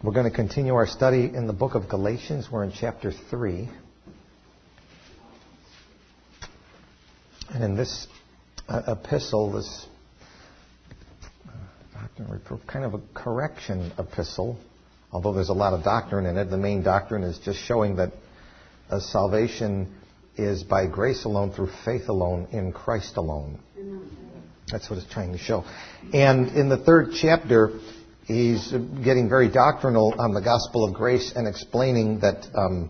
We're going to continue our study in the book of Galatians. We're in chapter 3. And in this epistle, this doctrine reproof, kind of a correction epistle, although there's a lot of doctrine in it. The main doctrine is just showing that salvation is by grace alone, through faith alone, in Christ alone. That's what it's trying to show. And in the third chapter, he's getting very doctrinal on the gospel of grace and explaining that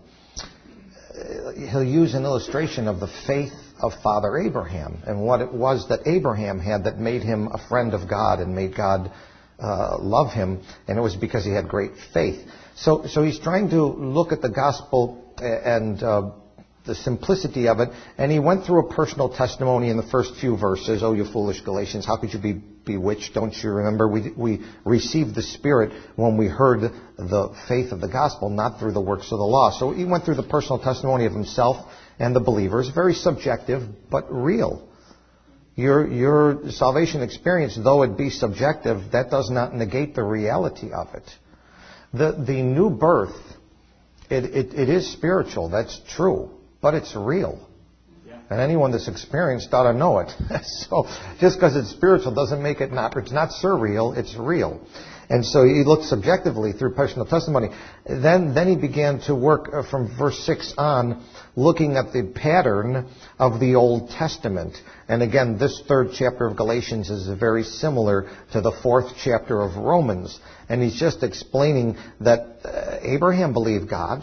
he'll use an illustration of the faith of Father Abraham and what it was that Abraham had that made him a friend of God and made God love him, and it was because he had great faith. So he's trying to look at the gospel and the simplicity of it, and he went through a personal testimony in the first few verses. Oh, you foolish Galatians, how could you be bewitched? Don't you remember? We received the Spirit when we heard the faith of the gospel, not through the works of the law. So he went through the personal testimony of himself and the believers, very subjective but real. Your salvation experience, though it be subjective, that does not negate the reality of it. The new birth, it is spiritual, that's true, but it's real. And anyone that's experienced ought to know it. So just because it's spiritual doesn't make it not. It's not surreal, it's real. And so he looked subjectively through personal testimony. Then he began to work from verse 6 on, looking at the pattern of the Old Testament. And again, this third chapter of Galatians is very similar to the fourth chapter of Romans. And he's just explaining that Abraham believed God.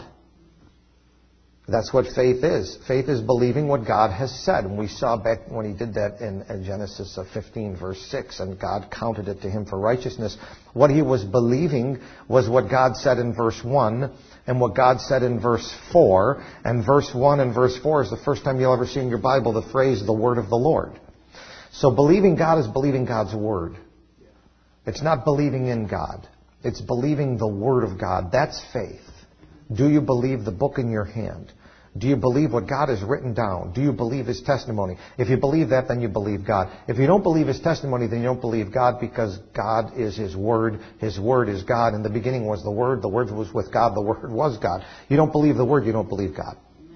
That's what faith is. Faith is believing what God has said. And we saw back when he did that in Genesis 15, verse 6, and God counted it to him for righteousness. What he was believing was what God said in verse 1 and what God said in verse 4. And verse 1 and verse 4 is the first time you'll ever see in your Bible the phrase, the word of the Lord. So believing God is believing God's word. It's not believing in God. It's believing the word of God. That's faith. Do you believe the book in your hand? Do you believe what God has written down? Do you believe His testimony? If you believe that, then you believe God. If you don't believe His testimony, then you don't believe God, because God is His Word. His Word is God. In the beginning was the Word. The Word was with God. The Word was God. You don't believe the Word, you don't believe God.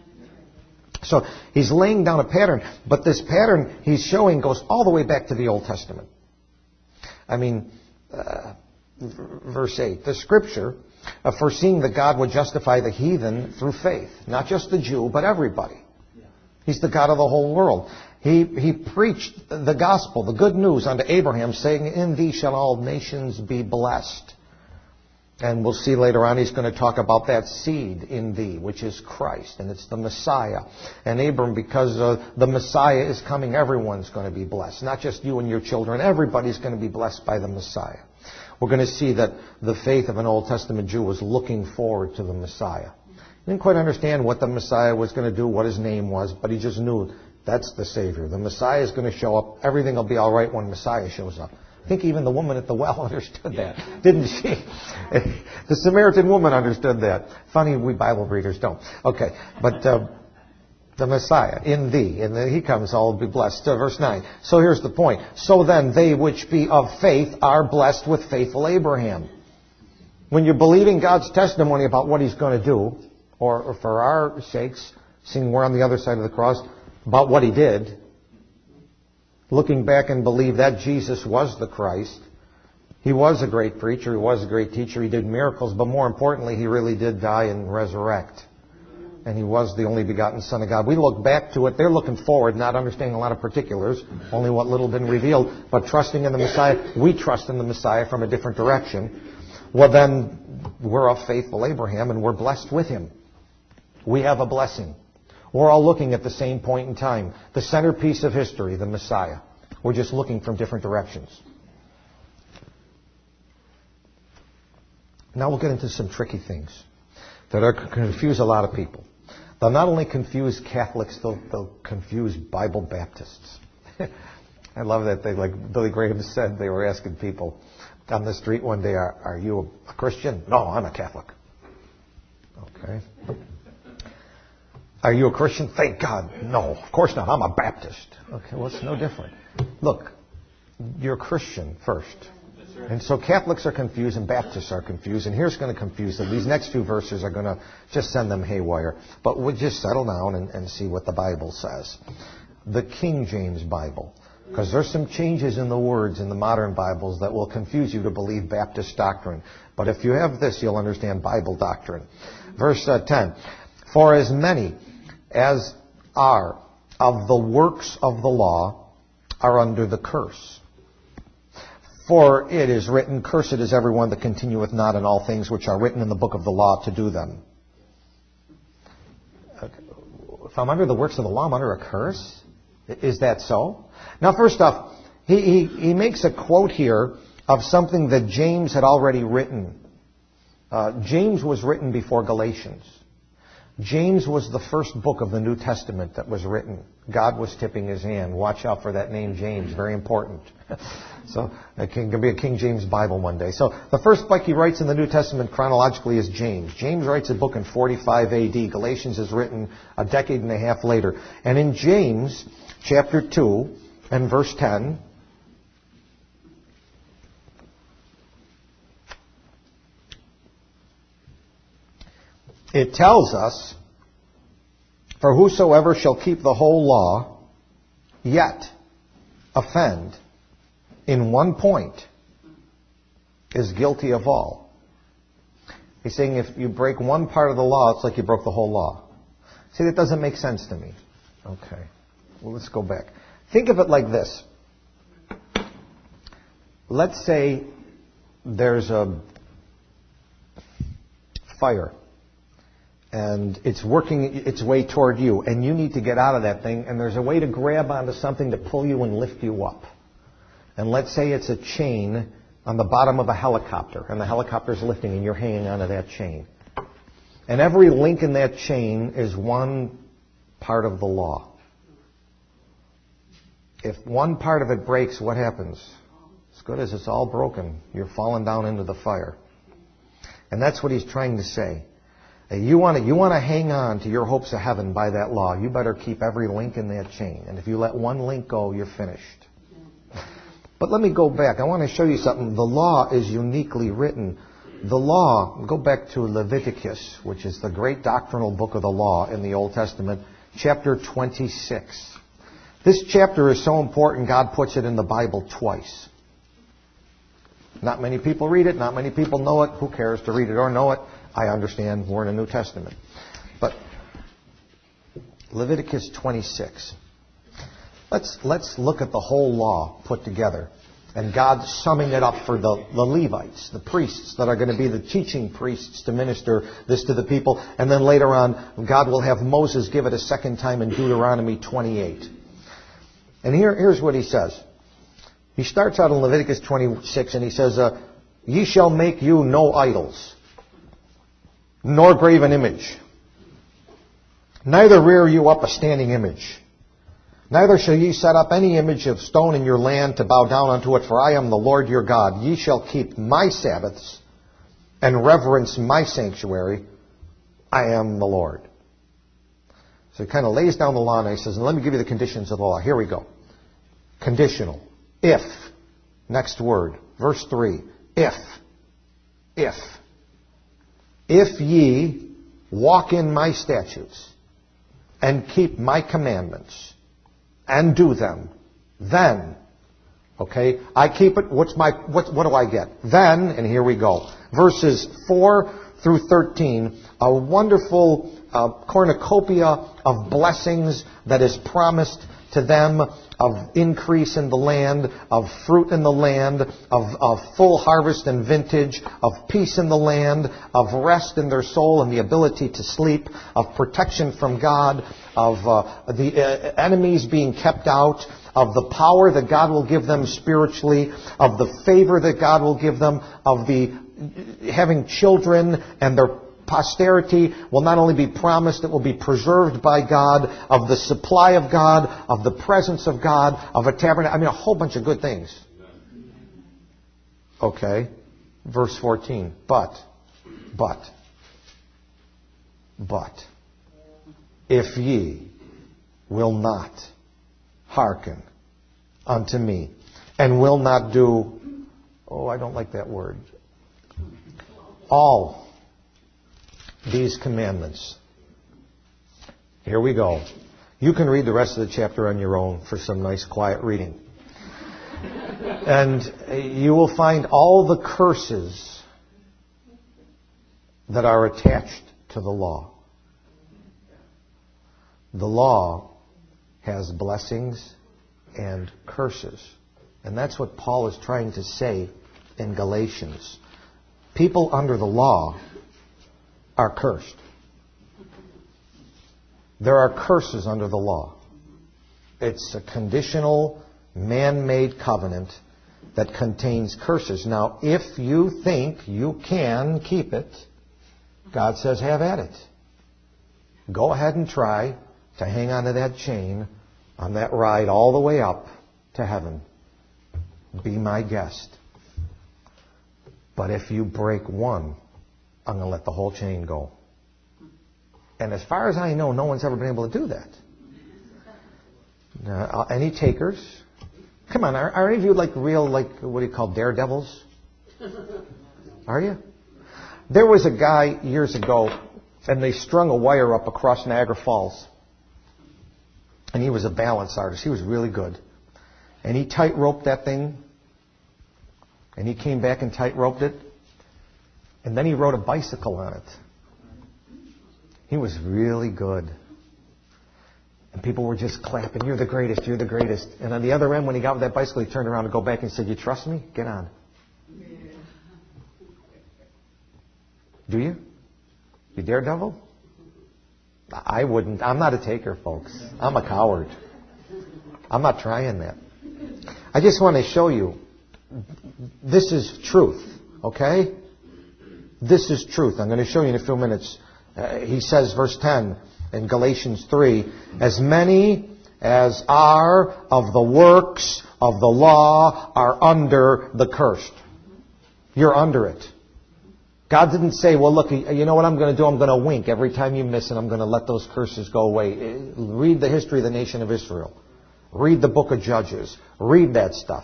So he's laying down a pattern, but this pattern he's showing goes all the way back to the Old Testament. I mean, verse 8, the Scripture, foreseeing that God would justify the heathen through faith. Not just the Jew, but everybody. He's the God of the whole world. He preached the gospel, the good news unto Abraham, saying, in thee shall all nations be blessed. And we'll see later on he's going to talk about that seed in thee, which is Christ, and it's the Messiah. And Abram, because the Messiah is coming, everyone's going to be blessed. Not just you and your children. Everybody's going to be blessed by the Messiah. We're going to see that the faith of an Old Testament Jew was looking forward to the Messiah. He didn't quite understand what the Messiah was going to do, what His name was, but he just knew that's the Savior. The Messiah is going to show up. Everything will be all right when Messiah shows up. I think even the woman at the well understood that, didn't she? The Samaritan woman understood that. Funny, we Bible readers don't. Okay, but the Messiah, in thee, and He comes, all will be blessed. Verse 9. So here's the point. So then they which be of faith are blessed with faithful Abraham. When you're believing God's testimony about what He's going to do, or for our sakes, seeing we're on the other side of the cross, about what He did, looking back and believe that Jesus was the Christ. He was a great preacher. He was a great teacher. He did miracles. But more importantly, He really did die and resurrect. And He was the only begotten Son of God. We look back to it. They're looking forward, not understanding a lot of particulars, only what little been revealed, but trusting in the Messiah. We trust in the Messiah from a different direction. Well, then, we're of faithful Abraham, and we're blessed with him. We have a blessing. We're all looking at the same point in time. The centerpiece of history, the Messiah. We're just looking from different directions. Now we'll get into some tricky things that are confuse a lot of people. They'll not only confuse Catholics, they'll confuse Bible Baptists. I love that. Like Billy Graham said, they were asking people on the street one day, are you a Christian? No, I'm a Catholic. Okay. Are you a Christian? Thank God. No, of course not. I'm a Baptist. Okay, well, it's no different. Look, you're a Christian first. And so Catholics are confused and Baptists are confused. And here's going to confuse them. These next few verses are going to just send them haywire. But we'll just settle down and see what the Bible says. The King James Bible. Because there's some changes in the words in the modern Bibles that will confuse you to believe Baptist doctrine. But if you have this, you'll understand Bible doctrine. Verse 10. For as many as are of the works of the law are under the curse. For it is written, cursed is everyone that continueth not in all things which are written in the book of the law to do them. If I'm under the works of the law, I'm under a curse? Is that so? Now, first off, he makes a quote here of something that James had already written. James was written before Galatians. James was the first book of the New Testament that was written. God was tipping his hand. Watch out for that name, James. Very important. So it can be a King James Bible one day. So the first book he writes in the New Testament chronologically is James. James writes a book in 45 A.D. Galatians is written a decade and a half later. And in James chapter 2 and verse 10, it tells us, for whosoever shall keep the whole law, yet offend in one point, is guilty of all. He's saying if you break one part of the law, it's like you broke the whole law. See, that doesn't make sense to me. Okay. Well, let's go back. Think of it like this. Let's say there's a fire. And it's working its way toward you, and you need to get out of that thing, and there's a way to grab onto something to pull you and lift you up. And let's say it's a chain on the bottom of a helicopter, and the helicopter's lifting, and you're hanging onto that chain. And every link in that chain is one part of the law. If one part of it breaks, what happens? As good as it's all broken, you're falling down into the fire. And that's what he's trying to say. You want to hang on to your hopes of heaven by that law. You better keep every link in that chain. And if you let one link go, you're finished. But let me go back. I want to show you something. The law is uniquely written. The law, go back to Leviticus, which is the great doctrinal book of the law in the Old Testament, chapter 26. This chapter is so important, God puts it in the Bible twice. Not many people read it. Not many people know it. Who cares to read it or know it? I understand we're in a New Testament. But Leviticus 26. Let's look at the whole law put together. And God summing it up for the Levites, the priests that are going to be the teaching priests to minister this to the people. And then later on, God will have Moses give it a second time in Deuteronomy 28. And here's what he says. He starts out in Leviticus 26 and he says, Ye shall make you no idols, nor graven image. Neither rear you up a standing image. Neither shall ye set up any image of stone in your land to bow down unto it, for I am the Lord your God. Ye shall keep my Sabbaths and reverence my sanctuary. I am the Lord. So he kind of lays down the law and he says, let me give you the conditions of the law. Here we go. Conditional. If. Next word. Verse 3. If. If ye walk in my statutes and keep my commandments and do them, then, okay, I keep it, what do I get? Then, and here we go, verses 4 through 13, a wonderful cornucopia of blessings that is promised to them, of increase in the land, of fruit in the land, of full harvest and vintage, of peace in the land, of rest in their soul and the ability to sleep, of protection from God, of the enemies being kept out, of the power that God will give them spiritually, of the favor that God will give them, of the having children and their posterity will not only be promised, it will be preserved by God, of the supply of God, of the presence of God, of a tabernacle. I mean, a whole bunch of good things. Okay. Verse 14. But, if ye will not hearken unto me, and will not do I don't like that word. All these commandments. Here we go. You can read the rest of the chapter on your own for some nice quiet reading. And you will find all the curses that are attached to the law. The law has blessings and curses. And that's what Paul is trying to say in Galatians. People under the law are cursed. There are curses under the law. It's a conditional, man-made covenant that contains curses. Now, if you think you can keep it, God says, have at it. Go ahead and try to hang on to that chain on that ride all the way up to heaven. Be my guest. But if you break one, I'm going to let the whole chain go. And as far as I know, no one's ever been able to do that. Any takers? Come on, are any of you real, what do you call, daredevils? Are you? There was a guy years ago, and they strung a wire up across Niagara Falls. And he was a balance artist. He was really good. And he tight-roped that thing. And he came back and tight-roped it. And then he rode a bicycle on it. He was really good. And people were just clapping, you're the greatest, you're the greatest. And on the other end, when he got with that bicycle, he turned around to go back and said, you trust me? Get on. Do you? You daredevil? I wouldn't. I'm not a taker, folks. I'm a coward. I'm not trying that. I just want to show you, this is truth, okay? This is truth. I'm going to show you in a few minutes. He says, verse 10 in Galatians 3, as many as are of the works of the law are under the cursed. You're under it. God didn't say, well, look, you know what I'm going to do? I'm going to wink every time you miss and I'm going to let those curses go away. Read the history of the nation of Israel. Read the book of Judges. Read that stuff.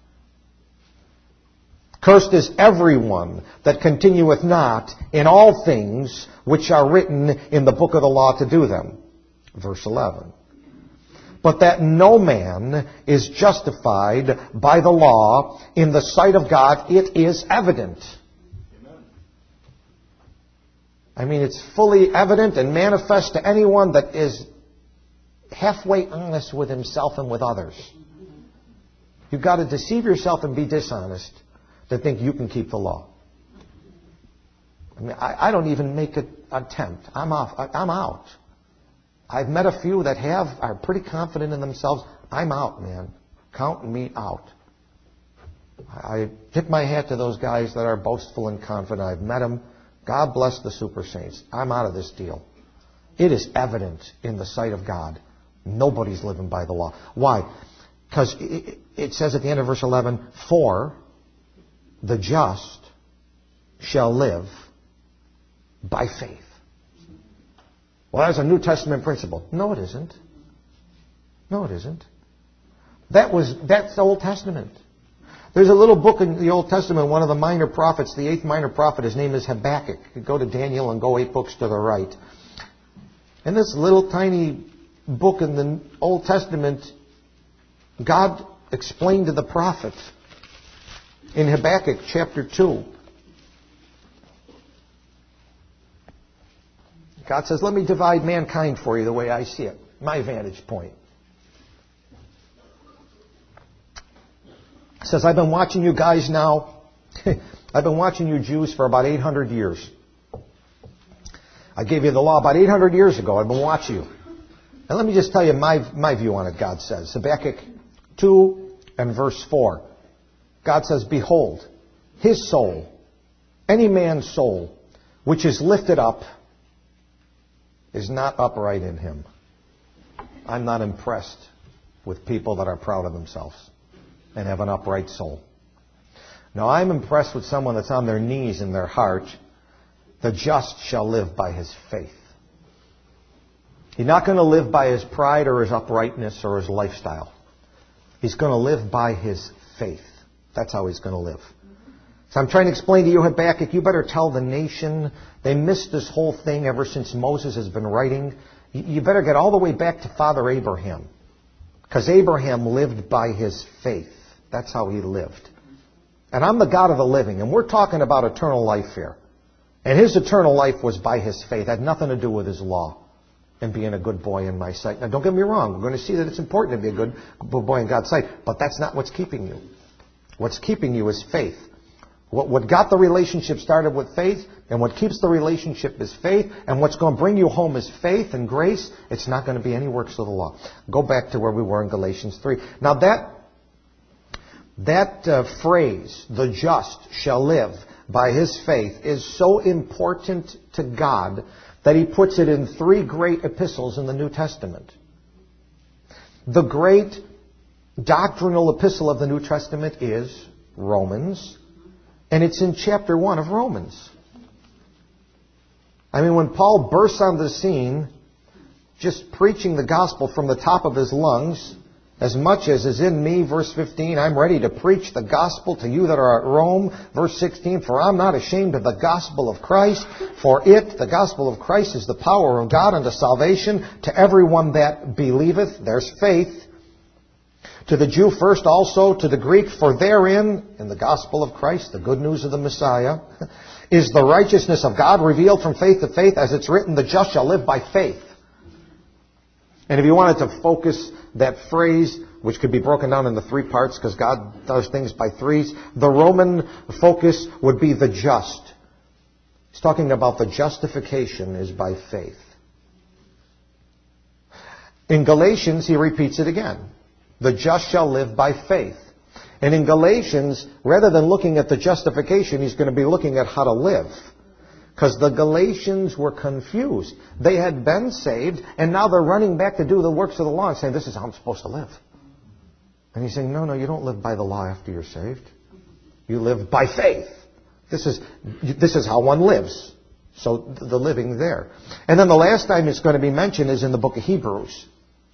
Cursed is everyone that continueth not in all things which are written in the book of the law to do them. Verse 11. But that no man is justified by the law in the sight of God, it is evident. I mean, it's fully evident and manifest to anyone that is halfway honest with himself and with others. You've got to deceive yourself and be dishonest to think you can keep the law. I mean, I don't even make an attempt. I'm out. I've met a few that are pretty confident in themselves. I'm out, man. Count me out. I tip my hat to those guys that are boastful and confident. I've met them. God bless the super saints. I'm out of this deal. It is evident in the sight of God. Nobody's living by the law. Why? Because it says at the end of verse 11, for the just shall live by faith. Well, that's a New Testament principle. No, it isn't. No, it isn't. That's the Old Testament. There's a little book in the Old Testament, one of the minor prophets, the 8th minor prophet, his name is Habakkuk. You go to Daniel and go 8 books to the right. In this little tiny book in the Old Testament, God explained to the prophet in Habakkuk chapter 2. God says, let me divide mankind for you the way I see it. My vantage point. He says, I've been watching you guys now. I've been watching you Jews for about 800 years. I gave you the law about 800 years ago. I've been watching you. And let me just tell you my view on it, God says. Habakkuk 2 and verse 4. God says, behold, his soul, any man's soul, which is lifted up, is not upright in him. I'm not impressed with people that are proud of themselves and have an upright soul. Now, I'm impressed with someone that's on their knees in their heart. The just shall live by his faith. He's not going to live by his pride or his uprightness or his lifestyle. He's going to live by his faith. That's how he's going to live. So I'm trying to explain to you, Habakkuk, you better tell the nation. They missed this whole thing ever since Moses has been writing. You better get all the way back to Father Abraham. Because Abraham lived by his faith. That's how he lived. And I'm the God of the living. And we're talking about eternal life here. And his eternal life was by his faith. It had nothing to do with his law and being a good boy in my sight. Now, don't get me wrong. We're going to see that it's important to be a good boy in God's sight. But that's not what's keeping you. What's keeping you is faith. What got the relationship started with faith, and what keeps the relationship is faith, and what's going to bring you home is faith and grace. It's not going to be any works of the law. Go back to where we were in Galatians 3. Now that phrase, the just shall live by his faith, is so important to God that he puts it in 3 great epistles in the New Testament. The great doctrinal epistle of the New Testament is Romans. And it's in chapter 1 of Romans. I mean, when Paul bursts on the scene, just preaching the gospel from the top of his lungs, as much as is in me, verse 15, I'm ready to preach the gospel to you that are at Rome. Verse 16, for I'm not ashamed of the gospel of Christ, for it, the gospel of Christ, is the power of God unto salvation to everyone that believeth. There's faith. To the Jew first, also to the Greek, for therein, in the gospel of Christ, the good news of the Messiah, is the righteousness of God revealed from faith to faith, as it's written, the just shall live by faith. And if you wanted to focus that phrase, which could be broken down into 3 parts, because God does things by threes, the Roman focus would be the just. He's talking about the justification is by faith. In Galatians, he repeats it again. The just shall live by faith. And in Galatians, rather than looking at the justification, he's going to be looking at how to live. Because the Galatians were confused. They had been saved, and now they're running back to do the works of the law and saying, this is how I'm supposed to live. And he's saying, no, you don't live by the law after you're saved. You live by faith. This is how one lives. So the living there. And then the last time it's going to be mentioned is in the book of Hebrews.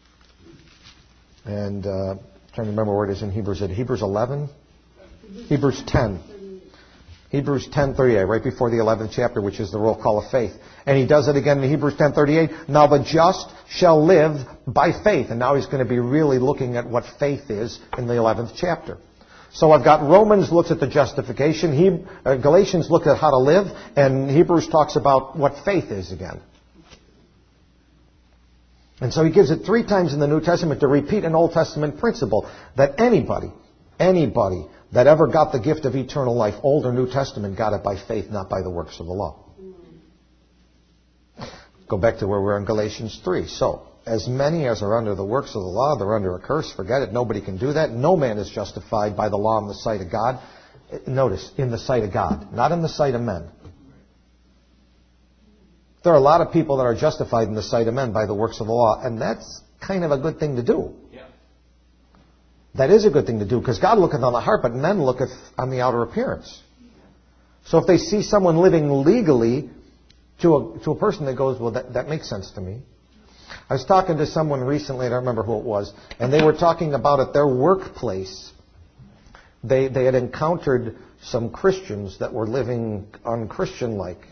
And I'm trying to remember where it is in Hebrews. Is it Hebrews 11? Hebrews 10. Hebrews 10:38, right before the 11th chapter, which is the roll call of faith. And he does it again in Hebrews 10:38. Now the just shall live by faith. And now he's going to be really looking at what faith is in the 11th chapter. So I've got Romans looks at the justification, Galatians looks at how to live, and Hebrews talks about what faith is again. And so he gives it 3 times in the New Testament to repeat an Old Testament principle that anybody that ever got the gift of eternal life, Old or New Testament, got it by faith, not by the works of the law. Go back to where we're in Galatians 3. So, as many as are under the works of the law, they're under a curse. Forget it. Nobody can do that. No man is justified by the law in the sight of God. Notice, in the sight of God, not in the sight of men. There are a lot of people that are justified in the sight of men by the works of the law, and that's kind of a good thing to do. Yeah. That is a good thing to do, because God looketh on the heart, but men looketh on the outer appearance. So if they see someone living legally to a person that goes, well, that makes sense to me. I was talking to someone recently, I don't remember who it was, and they were talking about at their workplace. They had encountered some Christians that were living unchristian-like,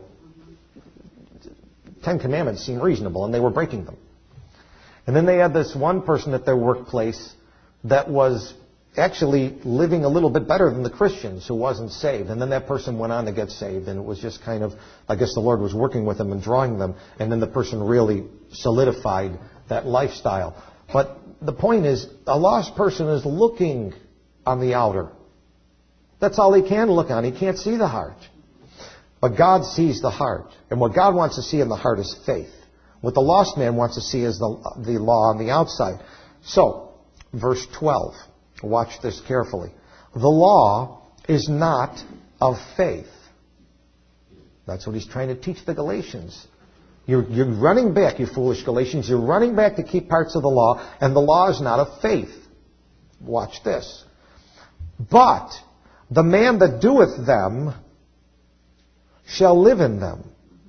10 Commandments seem reasonable, and they were breaking them. And then they had this one person at their workplace that was actually living a little bit better than the Christians who wasn't saved. And then that person went on to get saved, and it was just kind of, I guess the Lord was working with them and drawing them, and then the person really solidified that lifestyle. But the point is, a lost person is looking on the outer. That's all he can look on. He can't see the heart. But God sees the heart. And what God wants to see in the heart is faith. What the lost man wants to see is the law on the outside. So, verse 12. Watch this carefully. The law is not of faith. That's what he's trying to teach the Galatians. You're running back, you foolish Galatians. You're running back to keep parts of the law, and the law is not of faith. Watch this. But the man that doeth them shall live in them.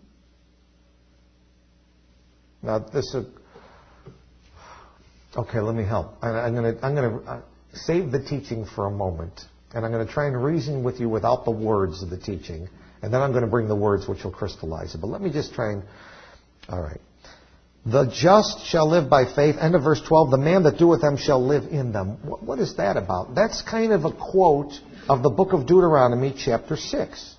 Now this is okay. Let me help. I'm going to save the teaching for a moment. And I'm going to try and reason with you without the words of the teaching. And then I'm going to bring the words which will crystallize it. But let me just try and... All right. The just shall live by faith. End of verse 12. The man that doeth them shall live in them. What is that about? That's kind of a quote of the book of Deuteronomy, chapter 6.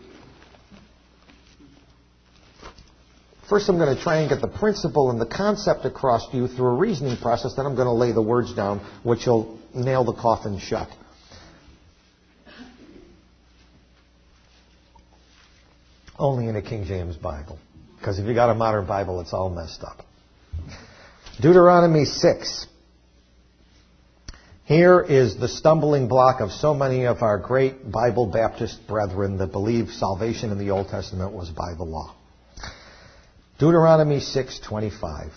First, I'm going to try and get the principle and the concept across to you through a reasoning process. Then I'm going to lay the words down, which will nail the coffin shut. Only in a King James Bible. Because if you got a modern Bible, it's all messed up. Deuteronomy 6. Here is the stumbling block of so many of our great Bible Baptist brethren that believe salvation in the Old Testament was by the law. Deuteronomy 6:25.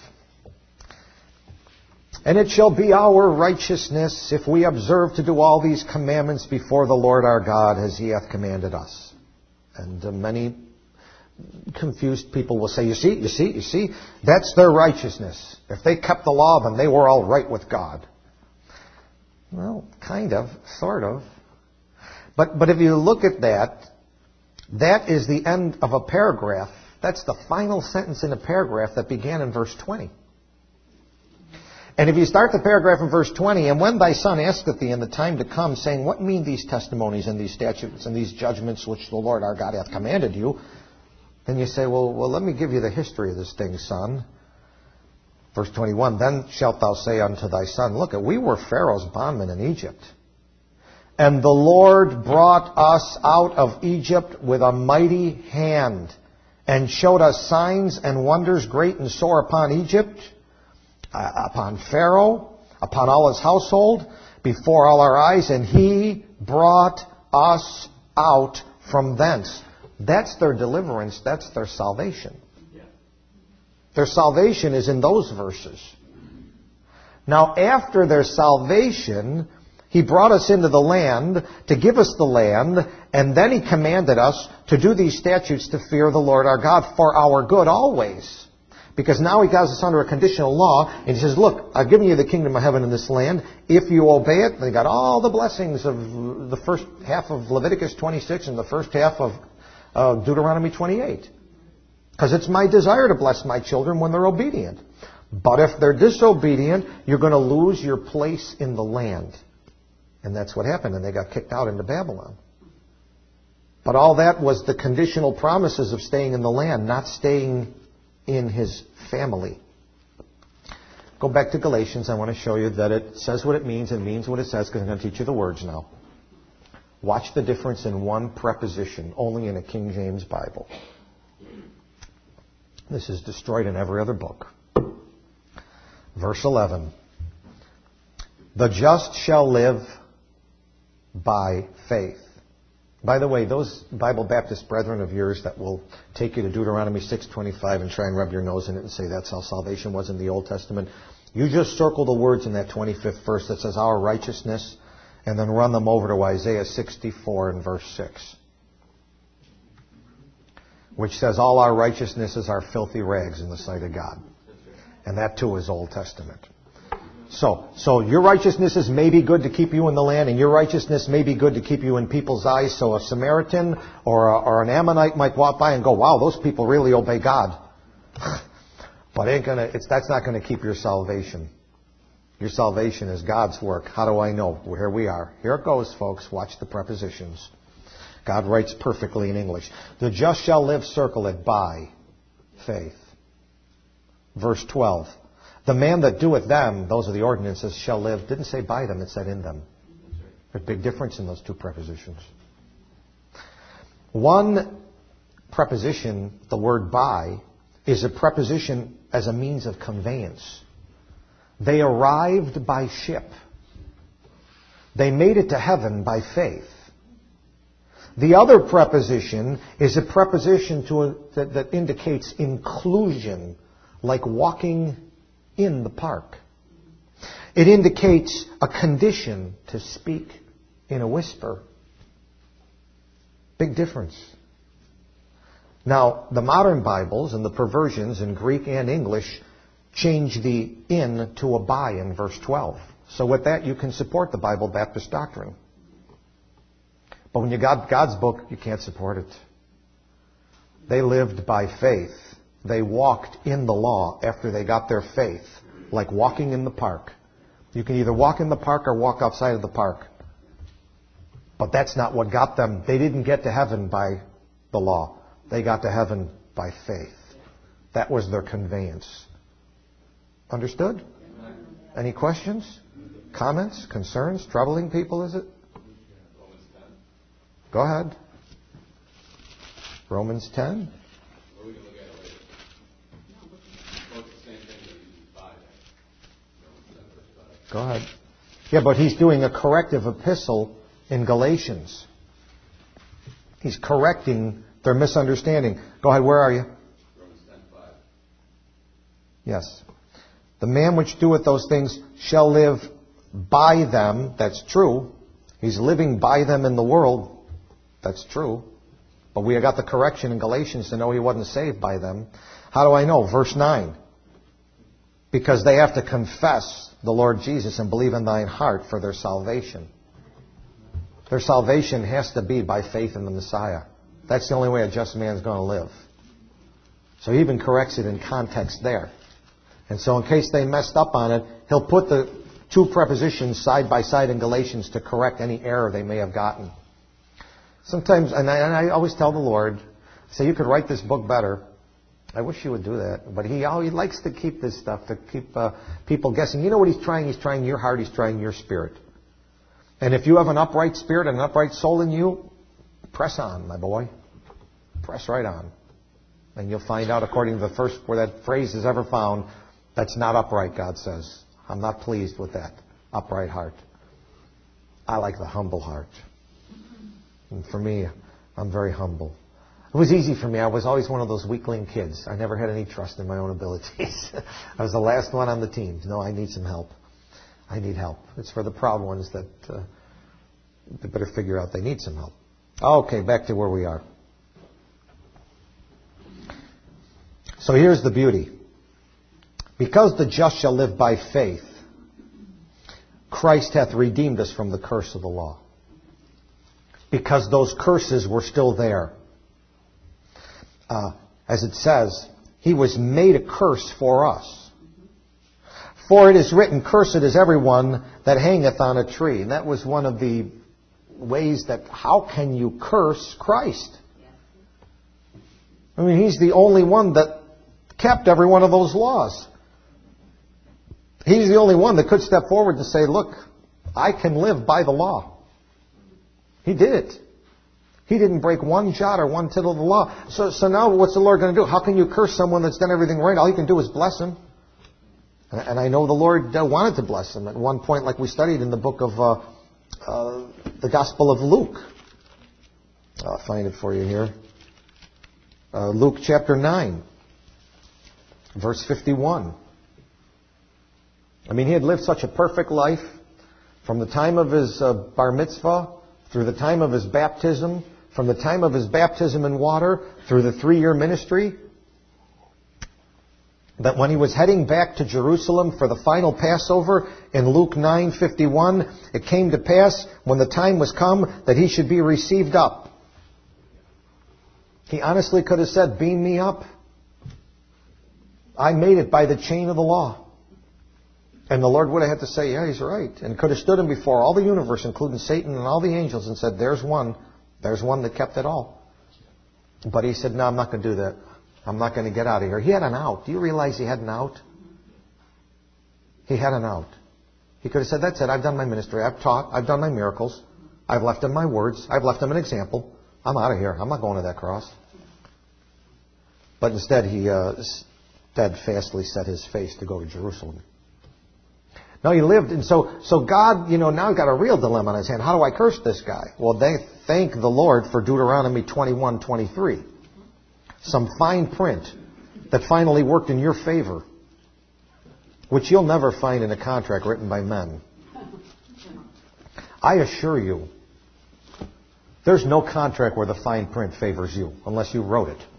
And it shall be our righteousness if we observe to do all these commandments before the Lord our God as he hath commanded us. And many confused people will say, you see, that's their righteousness. If they kept the law, then they were all right with God. Well, kind of, sort of. But if you look at that, that is the end of a paragraph. That's the final sentence in a paragraph that began in verse 20. And if you start the paragraph in verse 20, and when thy son asketh thee in the time to come, saying, what mean these testimonies and these statutes and these judgments which the Lord our God hath commanded you? Then you say, well, let me give you the history of this thing, son. Verse 21, then shalt thou say unto thy son, look, we were Pharaoh's bondmen in Egypt. And the Lord brought us out of Egypt with a mighty hand, and showed us signs and wonders great and sore upon Egypt, upon Pharaoh, upon all his household, before all our eyes, and he brought us out from thence. That's their deliverance. That's their salvation. Their salvation is in those verses. Now, after their salvation, he brought us into the land to give us the land, and then he commanded us to do these statutes to fear the Lord our God for our good always. Because now he has us under a conditional law, and he says, look, I've given you the kingdom of heaven in this land. If you obey it, they got all the blessings of the first half of Leviticus 26 and the first half of Deuteronomy 28. Because it's my desire to bless my children when they're obedient. But if they're disobedient, you're going to lose your place in the land. And that's what happened, and they got kicked out into Babylon. But all that was the conditional promises of staying in the land, not staying in his family. Go back to Galatians. I want to show you that it says what it means and means what it says, because I'm going to teach you the words now. Watch the difference in one preposition, only in a King James Bible. This is destroyed in every other book. Verse 11. The just shall live by faith. By the way, those Bible Baptist brethren of yours that will take you to Deuteronomy 6:25 and try and rub your nose in it and say that's how salvation was in the Old Testament, you just circle the words in that 25th verse that says our righteousness, and then run them over to Isaiah 64 and verse 6, which says all our righteousness is our filthy rags in the sight of God. And that too is Old Testament. So your righteousness is maybe good to keep you in the land, and your righteousness may be good to keep you in people's eyes. So a Samaritan or an Ammonite might walk by and go, wow, those people really obey God. But that's not going to keep your salvation. Your salvation is God's work. How do I know? Well, here we are. Here it goes, folks. Watch the prepositions. God writes perfectly in English. The just shall live, circle it, by faith. Verse 12. The man that doeth them, those are the ordinances, shall live. Didn't say by them, it said in them. There's a big difference in those two prepositions. One preposition, the word by, is a preposition as a means of conveyance. They arrived by ship. They made it to heaven by faith. The other preposition is a preposition that indicates inclusion, like walking in the park. It indicates a condition to speak in a whisper. Big difference. Now, the modern Bibles and the perversions in Greek and English change the in to a by in verse 12. So with that, you can support the Bible Baptist doctrine. But when you got God's book, you can't support it. They lived by faith. They walked in the law after they got their faith, like walking in the park. You can either walk in the park or walk outside of the park. But that's not what got them. They didn't get to heaven by the law. They got to heaven by faith. That was their conveyance. Understood? Any questions? Comments? Concerns? Troubling people, is it? Go ahead. Romans 10. Go ahead. Yeah, but he's doing a corrective epistle in Galatians. He's correcting their misunderstanding. Go ahead, where are you? Romans 10:5. Yes. The man which doeth those things shall live by them. That's true. He's living by them in the world. That's true. But we got the correction in Galatians to know he wasn't saved by them. How do I know? Verse 9. Because they have to confess the Lord Jesus and believe in thine heart for their salvation. Their salvation has to be by faith in the Messiah. That's the only way a just man is going to live. So he even corrects it in context there. And so in case they messed up on it, he'll put the two prepositions side by side in Galatians to correct any error they may have gotten. Sometimes, and I always tell the Lord, say, you could write this book better. I wish you would do that. But he likes to keep this stuff, to keep people guessing. You know what he's trying? He's trying your heart. He's trying your spirit. And if you have an upright spirit and an upright soul in you, press on, my boy. Press right on. And you'll find out, according to the first where that phrase is ever found, that's not upright, God says. I'm not pleased with that upright heart. I like the humble heart. And for me, I'm very humble. It was easy for me. I was always one of those weakling kids. I never had any trust in my own abilities. I was the last one on the team. No, I need some help. I need help. It's for the proud ones that they better figure out they need some help. Okay, back to where we are. So here's the beauty. Because the just shall live by faith, Christ hath redeemed us from the curse of the law. Because those curses were still there. As it says, he was made a curse for us. For it is written, cursed is everyone that hangeth on a tree. And that was one of the ways that, how can you curse Christ? I mean, he's the only one that kept every one of those laws. He's the only one that could step forward and say, look, I can live by the law. He did it. He didn't break one jot or one tittle of the law. So now what's the Lord going to do? How can you curse someone that's done everything right? All you can do is bless him. And I know the Lord wanted to bless him at one point, like we studied in the book of the Gospel of Luke. I'll find it for you here. Luke chapter 9, verse 51. I mean, he had lived such a perfect life from the time of his bar mitzvah through the time of his baptism, from the time of his baptism in water through the 3-year ministry, that when he was heading back to Jerusalem for the final Passover in Luke 9:51, it came to pass when the time was come that he should be received up. He honestly could have said, beam me up. I made it by the chain of the law. And the Lord would have had to say, yeah, he's right. And could have stood him before all the universe, including Satan and all the angels, and said, there's one that kept it all. But he said, no, I'm not going to do that. I'm not going to get out of here. He had an out. Do you realize he had an out? He had an out. He could have said, that's it. I've done my ministry. I've taught. I've done my miracles. I've left him my words. I've left him an example. I'm out of here. I'm not going to that cross. But instead, he steadfastly set his face to go to Jerusalem. No, he lived, and so God, now got a real dilemma on his hand. How do I curse this guy? Well, they thank the Lord for Deuteronomy 21:23. Some fine print that finally worked in your favor, which you'll never find in a contract written by men. I assure you, there's no contract where the fine print favors you, unless you wrote it.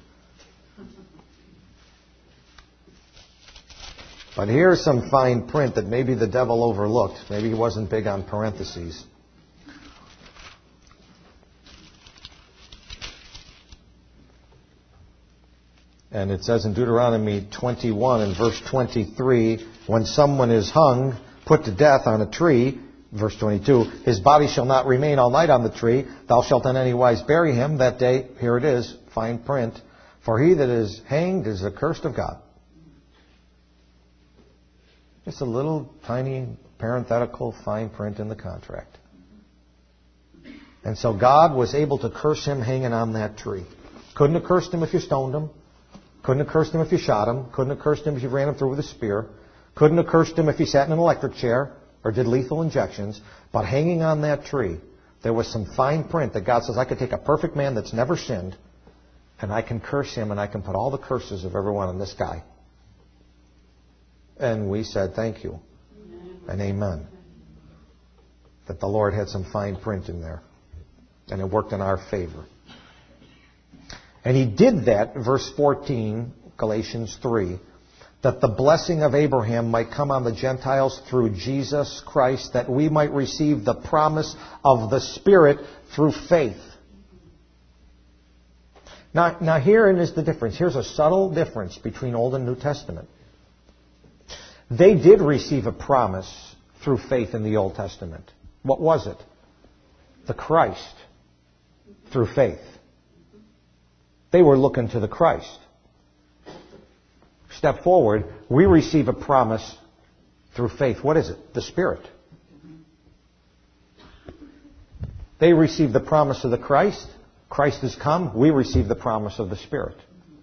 But here's some fine print that maybe the devil overlooked. Maybe he wasn't big on parentheses. And it says in Deuteronomy 21 and verse 23, when someone is hung, put to death on a tree, verse 22, his body shall not remain all night on the tree. Thou shalt in any wise bury him that day. Here it is, fine print. For he that is hanged is accursed of God. Just a little tiny parenthetical fine print in the contract. And so God was able to curse him hanging on that tree. Couldn't have cursed him if you stoned him. Couldn't have cursed him if you shot him. Couldn't have cursed him if you ran him through with a spear. Couldn't have cursed him if he sat in an electric chair or did lethal injections. But hanging on that tree, there was some fine print that God says, I could take a perfect man that's never sinned, and I can curse him, and I can put all the curses of everyone on this guy. And we said, thank you. And amen. That the Lord had some fine print in there. And it worked in our favor. And he did that, verse 14, Galatians 3, that the blessing of Abraham might come on the Gentiles through Jesus Christ, that we might receive the promise of the Spirit through faith. Now herein is the difference. Here's a subtle difference between Old and New Testament. They did receive a promise through faith in the Old Testament. What was it? The Christ through faith. They were looking to the Christ. Step forward, we receive a promise through faith. What is it? The Spirit. They received the promise of the Christ. Christ has come. We receive the promise of the Spirit.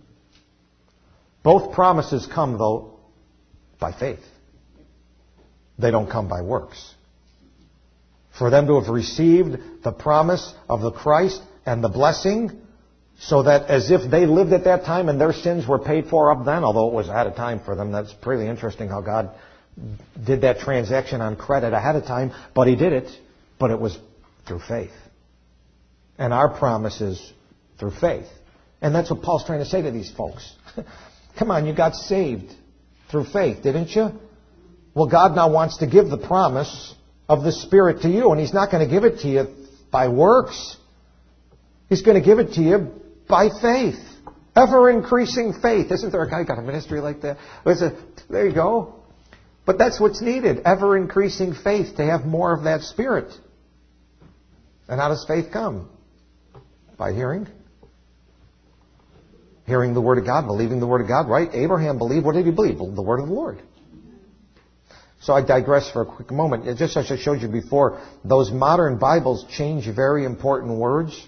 Both promises come, though, by faith. They don't come by works. For them to have received the promise of the Christ and the blessing, so that as if they lived at that time and their sins were paid for up then, although it was ahead of time for them. That's pretty interesting how God did that transaction on credit ahead of time. But He did it, but it was through faith. And our promise is through faith. And that's what Paul's trying to say to these folks. Come on, you got saved through faith, didn't you? Well, God now wants to give the promise of the Spirit to you, and He's not going to give it to you by works. He's going to give it to you by faith. Ever-increasing faith. Isn't there a guy got a ministry like that? There you go. But that's what's needed. Ever-increasing faith to have more of that Spirit. And how does faith come? By hearing. Hearing the Word of God, believing the Word of God, right? Abraham believed. What did he believe? The Word of the Lord. So I digress for a quick moment. It just as I showed you before, those modern Bibles change very important words.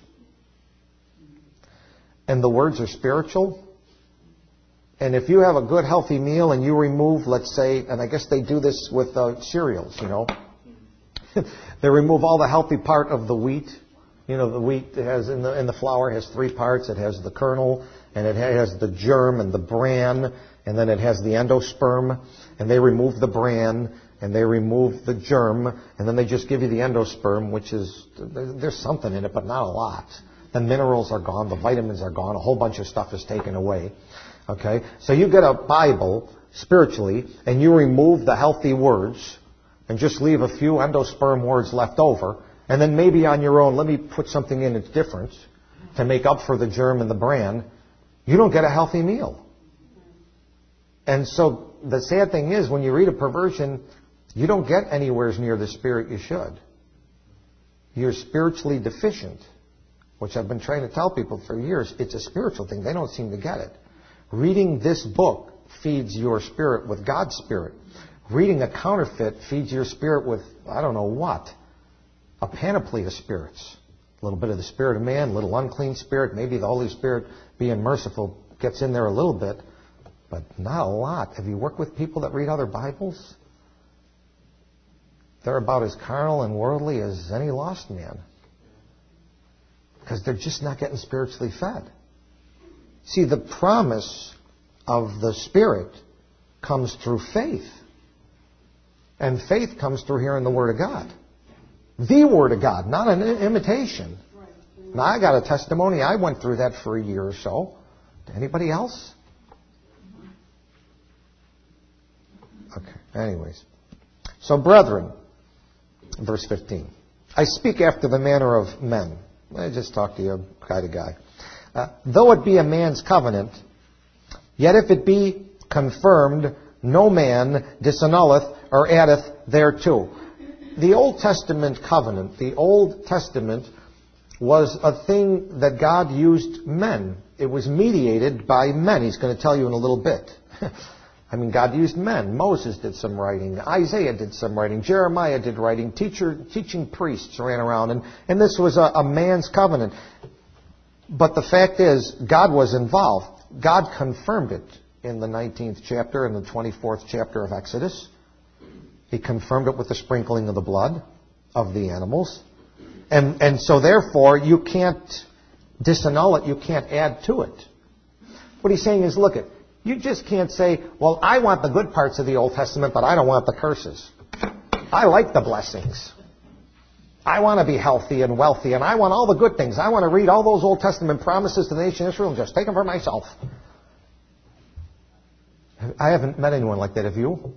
And the words are spiritual. And if you have a good, healthy meal and you remove, let's say, and I guess they do this with cereals, you know. They remove all the healthy part of the wheat. You know, the wheat has in the flour has three parts. It has the kernel, and it has the germ and the bran, and then it has the endosperm. And they remove the bran, and they remove the germ, and then they just give you the endosperm, which is, there's something in it, but not a lot. The minerals are gone, the vitamins are gone, a whole bunch of stuff is taken away. Okay? So you get a Bible, spiritually, and you remove the healthy words, and just leave a few endosperm words left over, and then maybe on your own, let me put something in that's different to make up for the germ and the bran. You don't get a healthy meal. And so the sad thing is, when you read a perversion, you don't get anywhere near the Spirit you should. You're spiritually deficient, which I've been trying to tell people for years. It's a spiritual thing. They don't seem to get it. Reading this book feeds your spirit with God's Spirit. Reading a counterfeit feeds your spirit with, I don't know what, a panoply of spirits. A little bit of the spirit of man, a little unclean spirit. Maybe the Holy Spirit, being merciful, gets in there a little bit, but not a lot. Have you worked with people that read other Bibles? They're about as carnal and worldly as any lost man. Because they're just not getting spiritually fed. See, the promise of the Spirit comes through faith. And faith comes through hearing the Word of God. The Word of God, not an imitation. Now, I got a testimony. I went through that for a year or so. Anybody else? Okay, anyways. So, brethren, verse 15. I speak after the manner of men. I just talk to you guy to guy. Though it be a man's covenant, Yet if it be confirmed, no man disannulleth or addeth thereto. The Old Testament covenant, the Old Testament was a thing that God used men. It was mediated by men. He's going to tell you in a little bit. I mean, God used men. Moses did some writing. Isaiah did some writing. Jeremiah did writing. Teaching priests ran around. And this was a man's covenant. But the fact is, God was involved. God confirmed it in the 19th chapter and the 24th chapter of Exodus. He confirmed it with the sprinkling of the blood of the animals. And so therefore, you can't disannul it. You can't add to it. What he's saying is, look, you just can't say, well, I want the good parts of the Old Testament, but I don't want the curses. I like the blessings. I want to be healthy and wealthy, and I want all the good things. I want to read all those Old Testament promises to the nation of Israel and just take them for myself. I haven't met anyone like that. Have you?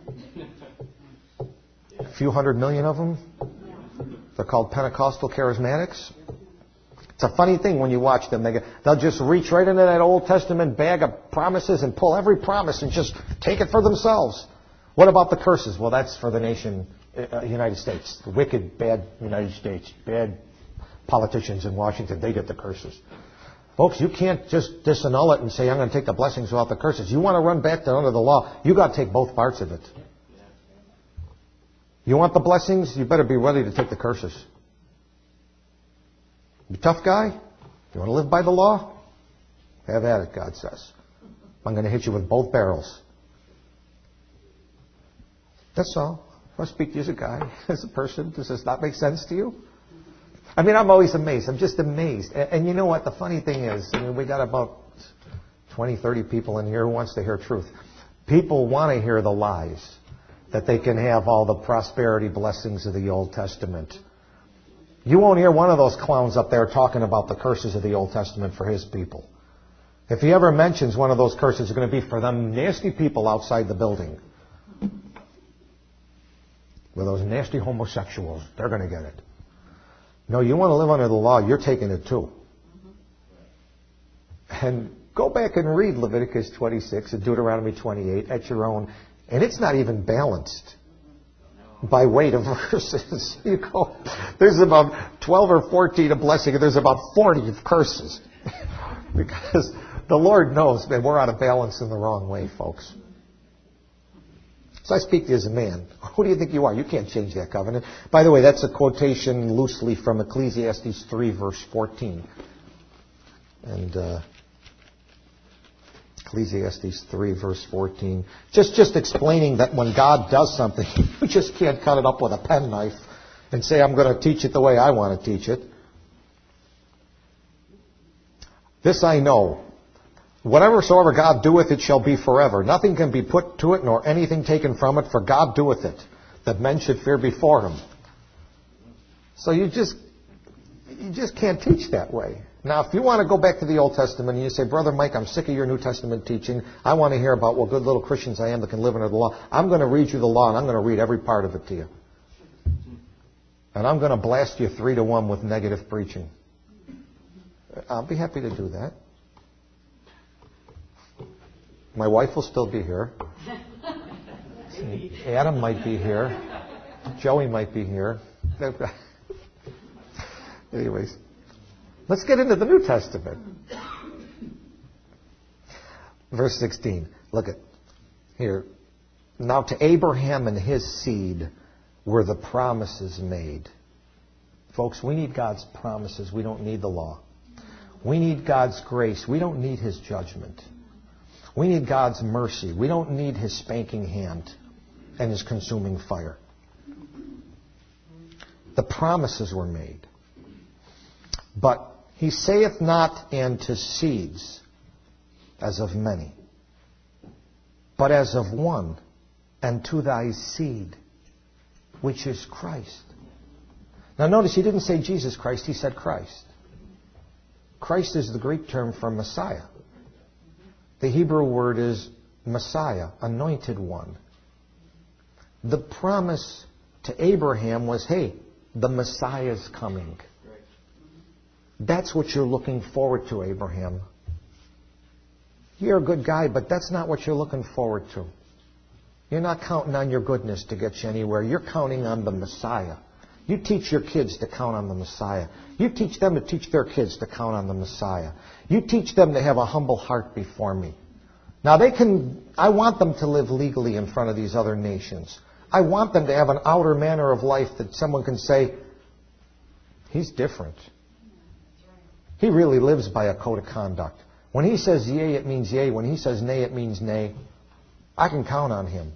A few 100 million of them. They're called Pentecostal charismatics. It's a funny thing when you watch them. They'll just reach right into that Old Testament bag of promises and pull every promise and just take it for themselves. What about the curses? Well, that's for the nation, United States. The wicked, bad United States. Bad politicians in Washington. They get the curses. Folks, you can't just disannul it and say, I'm going to take the blessings without the curses. You want to run back to under the law, you got to take both parts of it. You want the blessings? You better be ready to take the curses. You tough guy? You want to live by the law? Have at it, God says. I'm going to hit you with both barrels. That's all. I speak to you as a guy, as a person. Does this not make sense to you? I mean, I'm always amazed. I'm just amazed. And you know what? The funny thing is, I mean, we got about 20, 30 people in here who wants to hear truth. People want to hear the lies, that they can have all the prosperity blessings of the Old Testament. You won't hear one of those clowns up there talking about the curses of the Old Testament for his people. If he ever mentions one of those curses, it's going to be for them nasty people outside the building. With those nasty homosexuals, they're going to get it. No, you want to live under the law, you're taking it too. And go back and read Leviticus 26 and Deuteronomy 28 at your own. And it's not even balanced by weight of verses. You go, there's about 12 or 14 of blessing, and there's about 40 of curses. Because the Lord knows that we're out of balance in the wrong way, folks. So I speak to you as a man. Who do you think you are? You can't change that covenant. By the way, that's a quotation loosely from Ecclesiastes 3, verse 14. And Ecclesiastes 3, verse 14. Just explaining that when God does something, you just can't cut it up with a penknife and say, I'm going to teach it the way I want to teach it. This I know. Whatever soever God doeth, it shall be forever. Nothing can be put to it, nor anything taken from it, for God doeth it, that men should fear before him. So you just can't teach that way. Now, if you want to go back to the Old Testament and you say, Brother Mike, I'm sick of your New Testament teaching. I want to hear about what good little Christians I am that can live under the law. I'm going to read you the law, and I'm going to read every part of it to you. And I'm going to blast you 3-1 with negative preaching. I'll be happy to do that. My wife will still be here. Adam might be here. Joey might be here. Anyways, let's get into the New Testament. Verse 16. Look at here. Now to Abraham and his seed were the promises made. Folks, we need God's promises. We don't need the law. We need God's grace. We don't need his judgment. We need God's mercy. We don't need his spanking hand and his consuming fire. The promises were made. But he saith not unto seeds, as of many, but as of one, and to thy seed, which is Christ. Now notice he didn't say Jesus Christ, he said Christ. Christ is the Greek term for Messiah. The Hebrew word is Messiah, anointed one. The promise to Abraham was, hey, the Messiah's coming. That's what you're looking forward to, Abraham. You're a good guy, but that's not what you're looking forward to. You're not counting on your goodness to get you anywhere. You're counting on the Messiah. You teach your kids to count on the Messiah. You teach them to teach their kids to count on the Messiah. You teach them to have a humble heart before me. Now I want them to live legally in front of these other nations. I want them to have an outer manner of life that someone can say, he's different. He really lives by a code of conduct. When he says yea, it means yea. When he says nay, it means nay. I can count on him.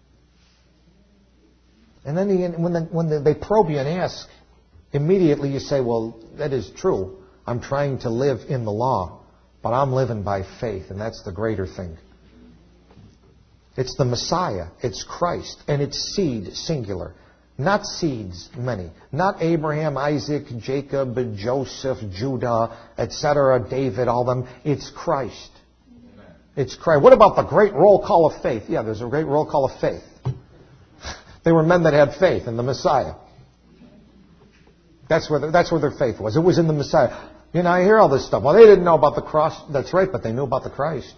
And then when they probe you and ask, immediately you say, well, that is true. I'm trying to live in the law, but I'm living by faith, and that's the greater thing. It's the Messiah. It's Christ. And it's seed, singular. Not seeds, many. Not Abraham, Isaac, Jacob, Joseph, Judah, etc., David, all them. It's Christ. Amen. It's Christ. What about the great roll call of faith? Yeah, there's a great roll call of faith. They were men that had faith in the Messiah. That's where their faith was. It was in the Messiah. You know, I hear all this stuff. Well, they didn't know about the cross. That's right, but they knew about the Christ.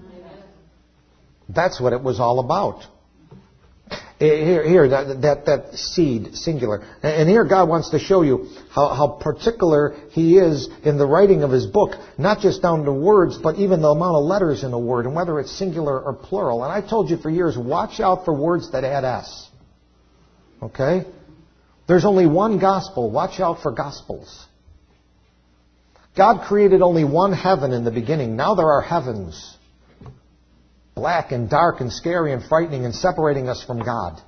That's what it was all about. Here, that seed, singular. And here God wants to show you how particular He is in the writing of His book, not just down to words, but even the amount of letters in a word, and whether it's singular or plural. And I told you for years, watch out for words that add S. Okay? There's only one gospel. Watch out for gospels. God created only one heaven in the beginning. Now there are heavens. Black and dark and scary and frightening and separating us from God.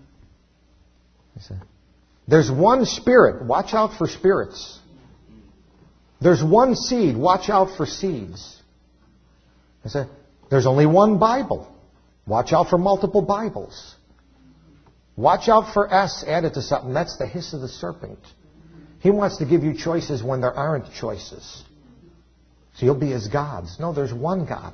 There's one Spirit. Watch out for spirits. There's one seed. Watch out for seeds. There's only one Bible. Watch out for multiple Bibles. Watch out for S added to something. That's the hiss of the serpent. He wants to give you choices when there aren't choices. So you'll be as gods. No, there's one God.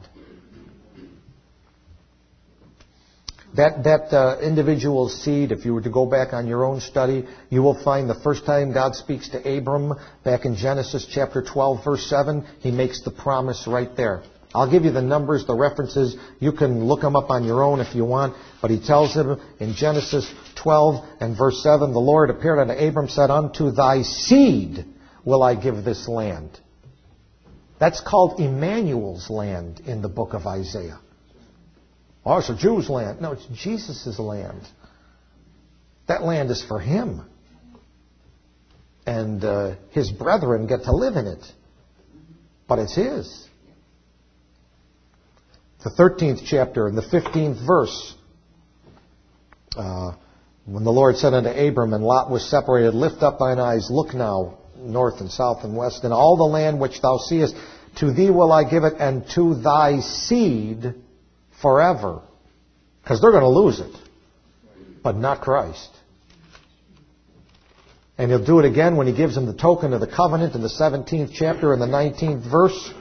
That individual seed, if you were to go back on your own study, you will find the first time God speaks to Abram, back in Genesis chapter 12, verse 7, He makes the promise right there. I'll give you the numbers, the references. You can look them up on your own if you want. But He tells him in Genesis 12 and verse 7, the Lord appeared unto Abram, said, unto thy seed will I give this land. That's called Emmanuel's land in the book of Isaiah. Oh, it's a Jew's land. No, it's Jesus' land. That land is for Him. And His brethren get to live in it. But it's His. The 13th chapter and the 15th verse. When the Lord said unto Abram, and Lot was separated, lift up thine eyes, look now, north and south and west, and all the land which thou seest, to thee will I give it, and to thy seed forever. Because they're going to lose it. But not Christ. And He'll do it again when He gives them the token of the covenant in the 17th chapter and the 19th verse.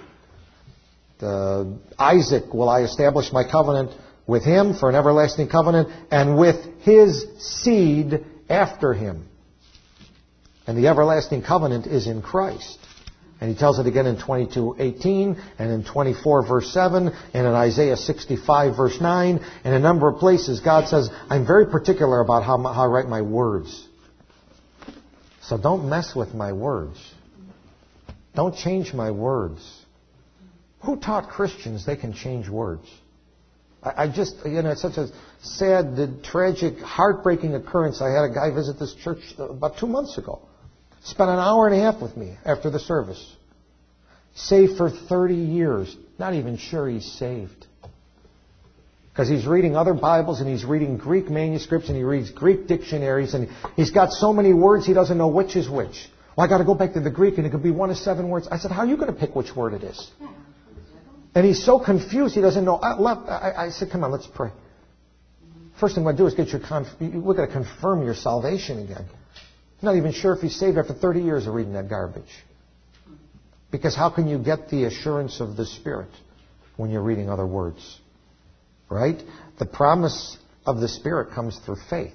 Isaac will I establish my covenant with him for an everlasting covenant, and with his seed after him. And the everlasting covenant is in Christ. And He tells it again in 22:18 and in 24 verse 7 and in Isaiah 65 verse 9. And a number of places God says, I'm very particular about how I write my words. So don't mess with my words. Don't change my words. Who taught Christians they can change words? I just, it's such a sad, tragic, heartbreaking occurrence. I had a guy visit this church about 2 months ago. Spent an hour and a half with me after the service. Saved for 30 years. Not even sure he's saved. Because he's reading other Bibles and he's reading Greek manuscripts and he reads Greek dictionaries and he's got so many words he doesn't know which is which. Well, I got to go back to the Greek and it could be one of 7 words. I said, how are you going to pick which word it is? And he's so confused he doesn't know. I said, come on, let's pray. First thing we're going to do is we're going to confirm your salvation again. I'm not even sure if he's saved after 30 years of reading that garbage. Because how can you get the assurance of the Spirit when you're reading other words? Right? The promise of the Spirit comes through faith.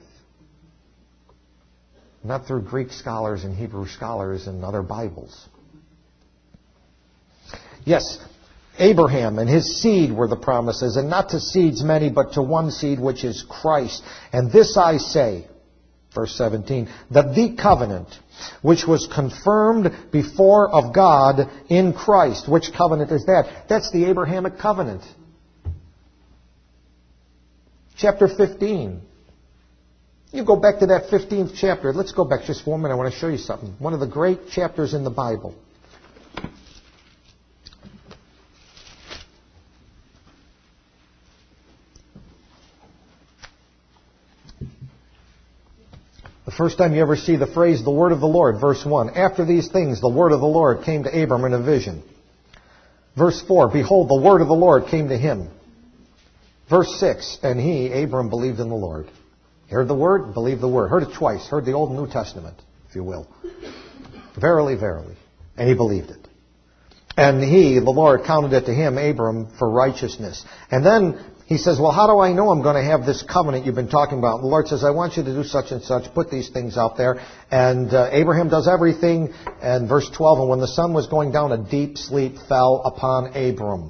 Not through Greek scholars and Hebrew scholars and other Bibles. Yes, Abraham and his seed were the promises, and not to seeds many, but to one seed, which is Christ. And this I say, verse 17, that the covenant which was confirmed before of God in Christ. Which covenant is that? That's the Abrahamic covenant. Chapter 15. You go back to that 15th chapter. Let's go back just for a minute. I want to show you something. One of the great chapters in the Bible. The first time you ever see the phrase, the word of the Lord, verse 1. After these things, the word of the Lord came to Abram in a vision. Verse 4, behold, the word of the Lord came to him. Verse 6, and he, Abram, believed in the Lord. Heard the word, believed the word. Heard it twice. Heard the Old and New Testament, if you will. Verily, verily. And he believed it. And he, the Lord, counted it to him, Abram, for righteousness. And then he says, well, how do I know I'm going to have this covenant you've been talking about? The Lord says, I want you to do such and such, put these things out there. And Abraham does everything. And verse 12, and when the sun was going down, a deep sleep fell upon Abram.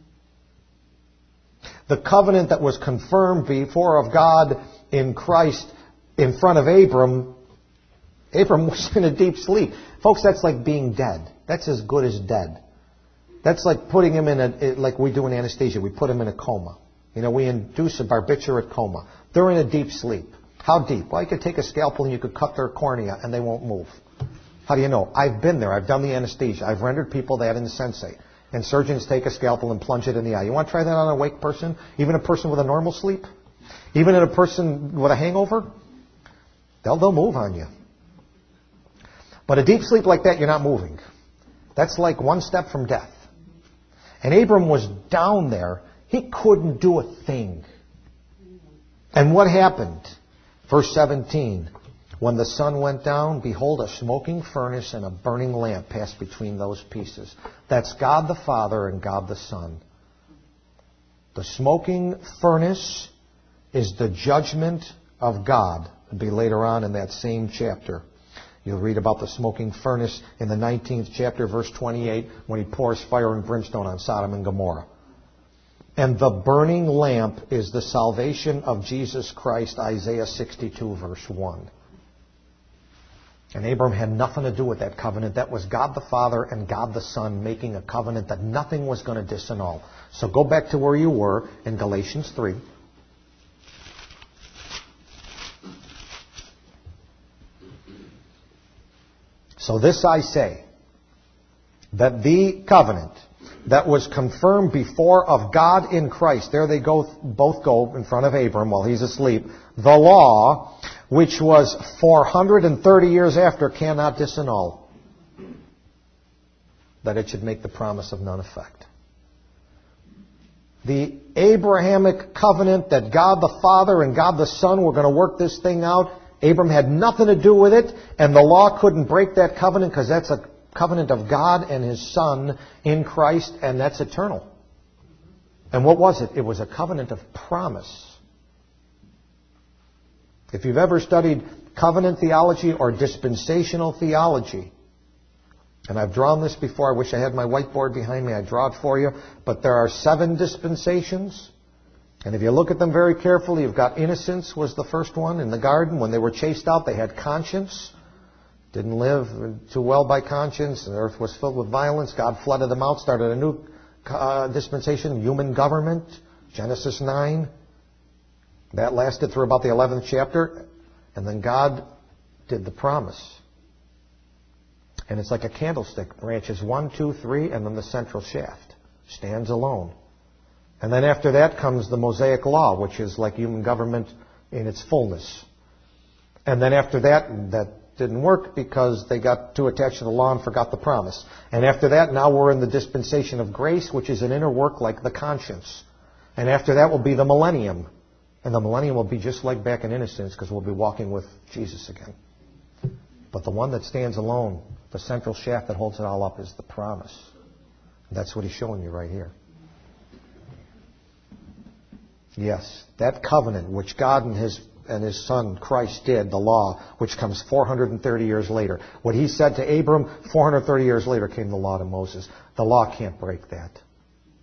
The covenant that was confirmed before of God in Christ in front of Abram was in a deep sleep. Folks, that's like being dead. That's as good as dead. That's like putting him like we do in anesthesia. We put him in a coma. You know, we induce a barbiturate coma. They're in a deep sleep. How deep? Well, you could take a scalpel and you could cut their cornea and they won't move. How do you know? I've been there. I've done the anesthesia. I've rendered people that insensate. And surgeons take a scalpel and plunge it in the eye. You want to try that on an awake person? Even a person with a normal sleep? Even in a person with a hangover? They'll move on you. But a deep sleep like that, you're not moving. That's like one step from death. And Abram was down there. He couldn't do a thing. And what happened? Verse 17. When the sun went down, behold, a smoking furnace and a burning lamp passed between those pieces. That's God the Father and God the Son. The smoking furnace is the judgment of God. It'll be later on in that same chapter. You'll read about the smoking furnace in the 19th chapter, verse 28, when he pours fire and brimstone on Sodom and Gomorrah. And the burning lamp is the salvation of Jesus Christ, Isaiah 62, verse 1. And Abram had nothing to do with that covenant. That was God the Father and God the Son making a covenant that nothing was going to disannul. So go back to where you were in Galatians 3. So this I say, that the covenant that was confirmed before of God in Christ, there they both go in front of Abram while he's asleep, the law, which was 430 years after, cannot disannul, that it should make the promise of none effect. The Abrahamic covenant that God the Father and God the Son were going to work this thing out, Abram had nothing to do with it, and the law couldn't break that covenant because that's a covenant of God and His Son in Christ, and that's eternal. And what was it? It was a covenant of promise. If you've ever studied covenant theology or dispensational theology, and I've drawn this before, I wish I had my whiteboard behind me, I'd draw it for you, but there are 7 dispensations. And if you look at them very carefully, you've got innocence was the first one in the garden. When they were chased out, they had conscience. Didn't live too well by conscience. The earth was filled with violence. God flooded them out, started a new dispensation, human government, Genesis 9. That lasted through about the 11th chapter. And then God did the promise. And it's like a candlestick. Branches 1, 2, 3, and then the central shaft. Stands alone. And then after that comes the Mosaic Law, which is like human government in its fullness. And then after that didn't work because they got too attached to the law and forgot the promise. And after that, now we're in the dispensation of grace, which is an inner work like the conscience. And after that will be the millennium. And the millennium will be just like back in innocence because we'll be walking with Jesus again. But the one that stands alone, the central shaft that holds it all up, is the promise. That's what He's showing you right here. Yes, that covenant which God and His Son Christ did, the law, which comes 430 years later. What He said to Abram, 430 years later came the law to Moses. The law can't break that.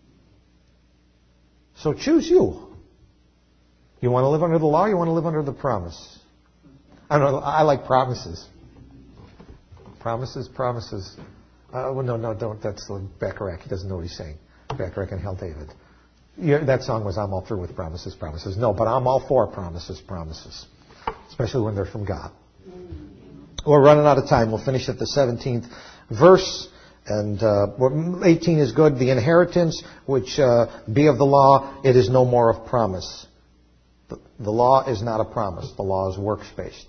So choose you. You want to live under the law or you want to live under the promise? I don't know. I like promises. Promises. Well, no, don't. That's Bacharach. He doesn't know what he's saying. Bacharach and Hell David. That song was I'm all through with promises. No, but I'm all for promises. Especially when they're from God. We're running out of time. We'll finish at the 17th verse. And 18 is good. The inheritance which be of the law, it is no more of promise. The law is not a promise. The law is works-based.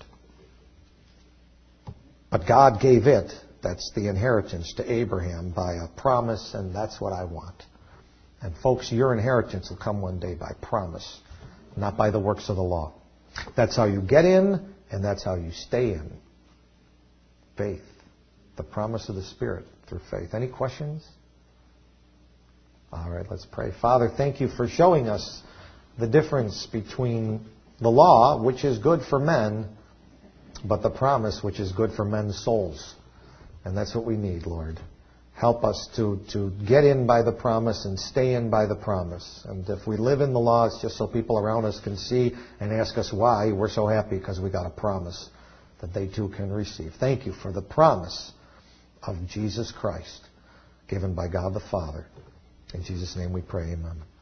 But God gave it, that's the inheritance, to Abraham by a promise, and that's what I want. And folks, your inheritance will come one day by promise, not by the works of the law. That's how you get in, and that's how you stay in. Faith. The promise of the Spirit through faith. Any questions? All right, let's pray. Father, thank you for showing us the difference between the law, which is good for men, but the promise, which is good for men's souls. And that's what we need, Lord. Help us to get in by the promise and stay in by the promise. And if we live in the law, it's just so people around us can see and ask us why. We're so happy because we got a promise that they too can receive. Thank you for the promise of Jesus Christ given by God the Father. In Jesus' name we pray, amen.